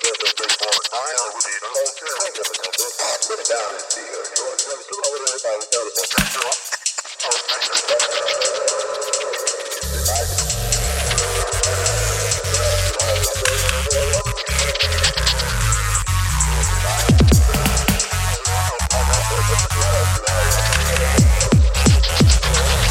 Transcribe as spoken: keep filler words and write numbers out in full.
Sit down and see her, George. Never saw what I was telling you.